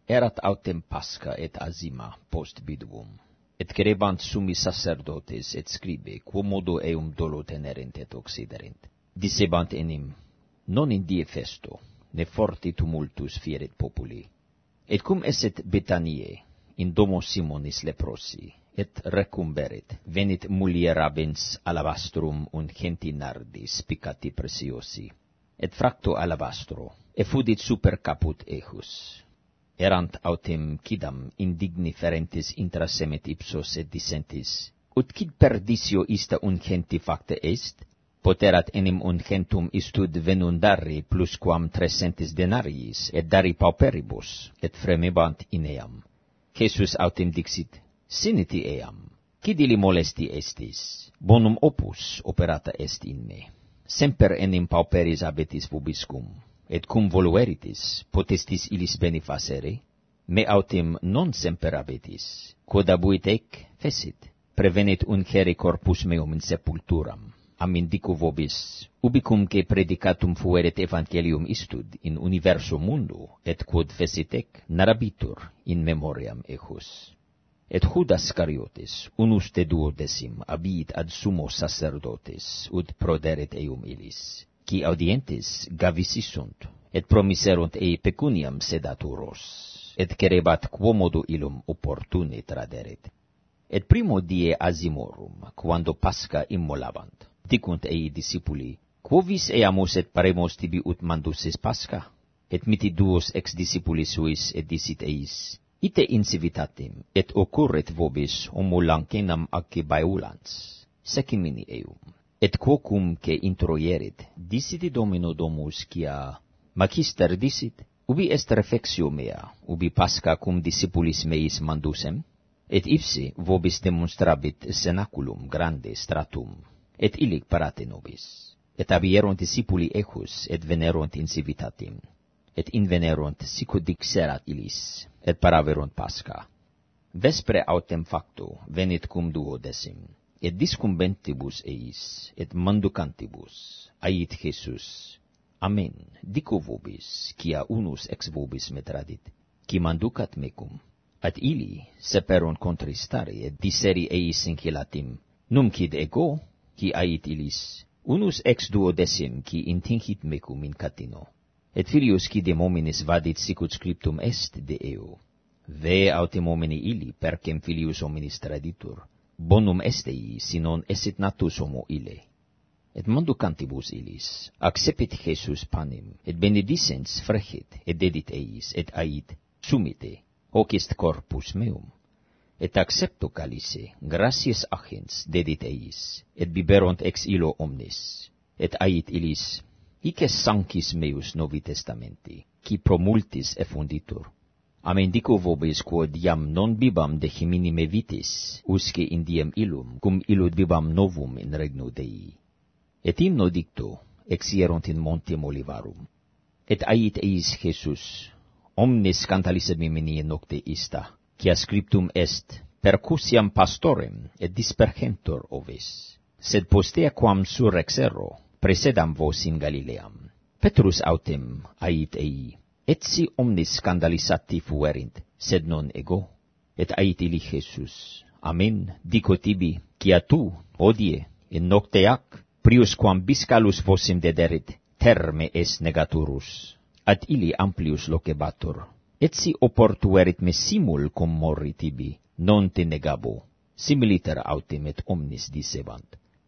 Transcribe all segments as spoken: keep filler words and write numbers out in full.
Erat autem Pascha et azima post bidvum, et querebant summi sacerdotes et scribe, quomodo eum dolo tenerent et occiderent. Dicebant enim, non in die festo, ne forti tumultus fieret populi. Et cum esset Betanie, in domo Simonis leprosi, et recumberet, venit mulierabens alabastrum und genti nardi spicati preciosi, et fracto alabastro, effudit super caput ejus. Erant autem quidam indigniferentis intrasemet ipsos et dissentis, ut quid perdicio ista ungenti facta est? Poterat enim ungentum istud venundari plusquam trescentis denariis, et dari pauperibus, et fremebant in eam. Jesus autem dixit, siniti eam, quid illi molesti estis, bonum opus operata est in me. Semper enim pauperis abetis vobiscum, et cum volueritis, potestis illis bene facere? Me autem non semper abetis, quod abuit ec, fecit, prevenit uncere corpus meum in sepulturam. Amin dico vobis, ubicum que predicatum fueret evangelium istud in universo mundo, et quod fecit ec, narabitur in memoriam ejus. Et Judas Cariotes, unus de duodecim, abiit ad sumo sacerdotes, ut proderet eum illis, qui audientes gavisi sunt, et promiserunt ei pecuniam sedaturos, et querebat quomodo illum opportune traderet. Et primo die azimorum, quando Pascha immolabant, dicunt ei discipuli, quovis eamus et paremos tibi ut mandusis Pascha? Et miti duos ex discipulis suis et dicit eis, ite incivitatim, et occurret vobis homo lancenam acce baeulans, secimini eum. Et quocum que introierit, diciti Domino Domus, quia magister dicit, ubi est refectio mea, ubi Pascha cum discipulis meis mandusem? Et ipsi vobis demonstrabit cenaculum grande stratum, et illic parate nobis. Et abierunt discipuli ejus, et venerunt incivitatim, et invenerunt sicut dixerat illis, et paraverunt Pascha. Vespre autem facto venit cum duodecim, et discumbentibus eis, et manducantibus, ait Jesus, Amen, dico vobis, quia unus ex vobis me tradit, qui manducat mecum. At illi seperunt contristare, et disseri eis incilatim, num quid ego, qui ait illis, unus ex duodecim, qui intingit mecum in catino, et filius quidem hominis vadit sicut scriptum est de eo. Ve autem homini illi, percem filius hominis traditur, bonum est ei, si non esset natus homo ille. Et manducantibus illis, accepit Jesus panem, et benedicens frecit, et dedit eis, et ait, sumite, hoc est corpus meum. Et accepto calice, gratias agens, dedit eis, et biberunt ex illo omnes, et ait illis, hic est sanctis meus Novi Testamenti, qui pro multis effunditur. Amen dico vobis, quod iam non bibam de minime vitis, usque in diem illum, cum illud bibam novum in regno Dei. Et inno dicto, exierunt in montem Olivarum. Et ait eis Jesus, omnes cantalicet memini nocte ista, quia scriptum est, percussiam pastorem, et dispergentur oves. Sed postea quam surrexero, presedam vos in Galileam. Petrus autem ait ei, etsi omnes scandalisati fuerint, sed non ego. Et ait illi Jesus, Amen, dico tibi, quia tu, hodie, in nocte ac, prius quam biscalus vosim dederit, terme est negaturus. Ad illi amplius locebatur, etsi oportuerit me simul cum morri tibi, non te negabo, similiter autem et omnis dicebant.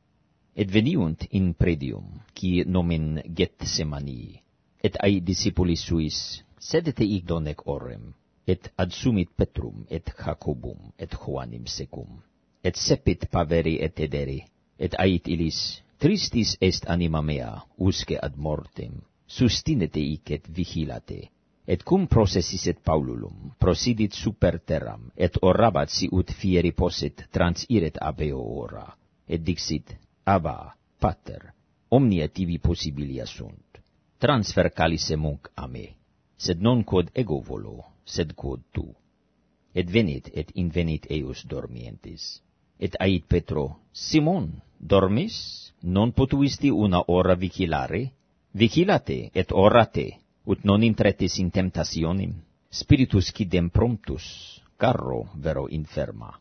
Et veniunt in predium, qui nomen Gethsemani, et ai discipulis suis, sedete ic donec orem, et adsumit Petrum, et Jacobum, et Joannem secum, et sepit paveri et edere, et ait illis, tristis est anima mea, usque ad mortem, sustinete ic et vigilate, et cum processiset Paululum, prosidit super terram, et orabat si ut fieri posset transiret abeo ora, et dixit, Abba, Pater, omnia tibi possibilia sunt, transfer calice munc a me, sed non quod ego volo, sed quod tu. Et venit et invenit eius dormientis. Et ait Petro, Simon, dormis? Non potuisti una ora vigilare? Vigilate et orate, ut non intretis in temptationem. spiritus quidem promptus, carro vero inferma.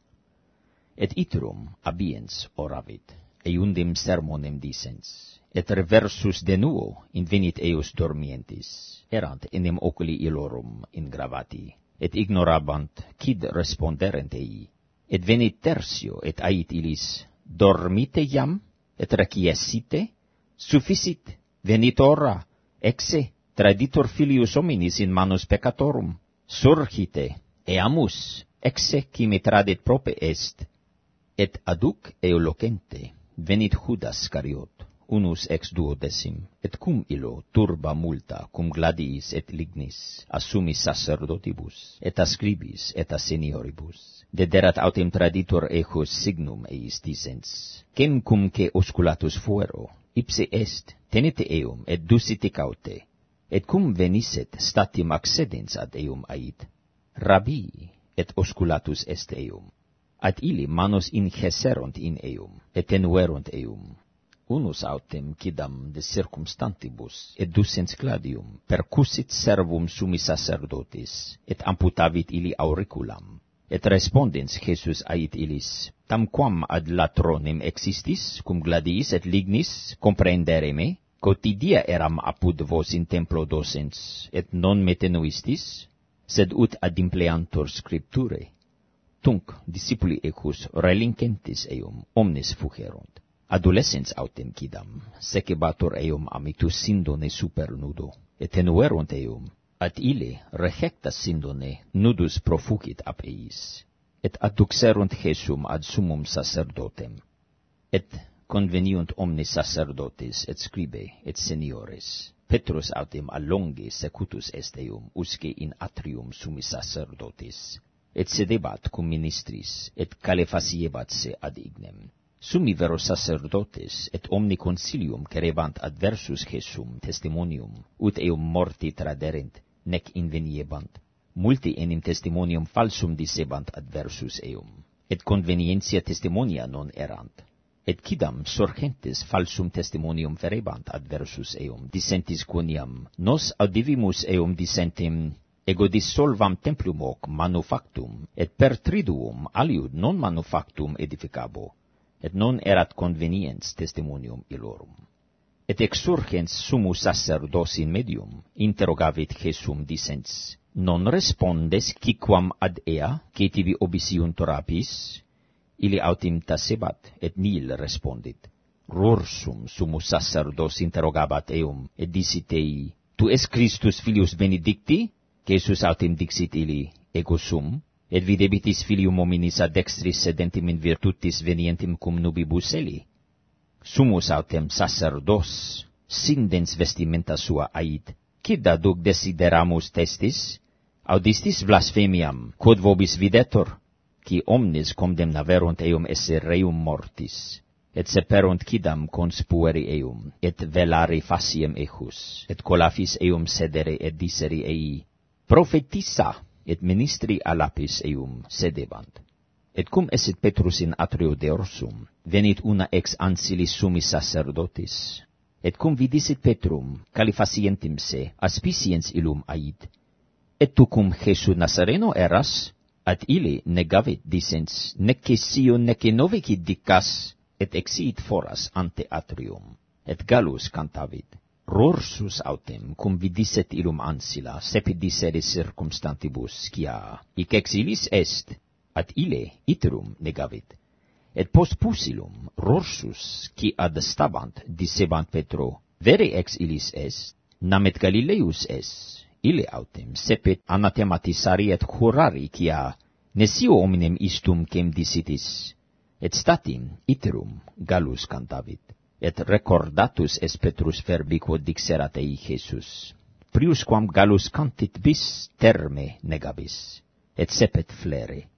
Et iterum abiens oravit, eiundem sermonem dicens, et reversus de nuo invenit eos dormientis, erant enim oculi illorum ingravati, et ignorabant quid responderent ei, et venit tertio, et ait illis, dormite iam, et requiescite, sufficit, venit ora, exe, traditor filius hominis in manus peccatorum, surgite, eamus, exe qui me tradit prope est, et aduc eulocente, venit Judas Scariot, unus ex duodecim, et cum illo turba multa, cum gladiis et lignis, assumis sacerdotibus, et a scribis, et a senioribus, dederat autem traditor ejus signum eis dicens, quem cum que osculatus fuero, ipse est, tenete eum, et ducite caute, et cum venisset statim accedens ad eum ait, Rabbi, et osculatus est eum, ad illi manos ingeserunt in eum, et tenuerunt eum, unus autem quidam de circumstantibus, et ducens gladium, percussit servum summi sacerdotis, et amputavit illi auriculam, et respondens Jesus ait illis, tamquam ad latronem existis, cum gladiis et lignis, comprendere me, quotidia eram apud vos in templo docens, et non me tenuistis, sed ut ad impleantur scripture, tunc discipuli ecus relincentis eum omnes fugerunt. Adolescens autem quidam, secebatur eum amitus sindone super nudo, et tenuerunt eum, ad ille rejectas sindone nudus profugit ab eis, et adduxerunt Jesum ad summum sacerdotem, et conveniunt omnes sacerdotes et scribe et seniores. Petrus autem allonge secutus est eum usque in atrium summi sacerdotis, et sedebat cum ministris, et calefaciebat se ad ignem. Summi vero sacerdotes et omni concilium querebant adversus Jesum testimonium, ut eum morti traderent, nec inveniebant. Multi enim testimonium falsum dicebant adversus eum, et convenientia testimonia non erant. Et quidam sorgentes falsum testimonium verebant adversus eum, dissentis quoniam, nos audivimus eum dissentem, ego dissolvam templum hoc manufactum, et per triduum aliud non manufactum edificabo, et non erat conveniens testimonium illorum. Et exurgens summus sacerdos in medium, interrogavit Jesum dicens, non respondes quicquam ad ea, que tibi obisiuntur apis? Ili autem tacebat, et nil respondit. Rursum summus sacerdos interrogabat eum, et dicit ei, tu es Christus filius benedicti? Jesus autem dixit ili, ego sum, et videbitis filium hominis ad dextris sedentim in virtutis venientem cum nubibus eli. Summus autem sacerdos, sindens vestimenta sua ait, quid aduc desideramus testis? Audistis blasphemiam, quod vobis videtur, qui omnes condemnaverunt eum esse reum mortis, et seperunt quidam conspueri eum, et velari faciem ejus, et colafis eum sedere et dicere ei, prophetissa, et ministri a lapis eum sedebant. Et cum esset Petrus in atrio deorsum, venit una ex ancilis summis sacerdotis, et cum vidisit Petrum, califacientem se, aspiciens illum ait, et tu cum Jesu Nazareno eras? Ad ille negavit dicens, nece sio nece novici dicas, et exiit foras ante atrium, et Gallus cantavit. Rursus autem, cum vidisset illum ancilla, sepit dicere circumstantibus, quia, hic ex illis est, ad ille iterum negavit. Et post pusilum, rursus, qui ad stabant, dicebant Petro, vere ex illis est, nam et Galileus est. Ille autem sepet anathematisari et jurari, quia nescio hominem istum quem dicitis, et statim iterum Gallus cantavit, et recordatus est Petrus verbi quod dixerat ei Jesus. Priusquam Gallus cantit bis terme negabis, et sepet flere.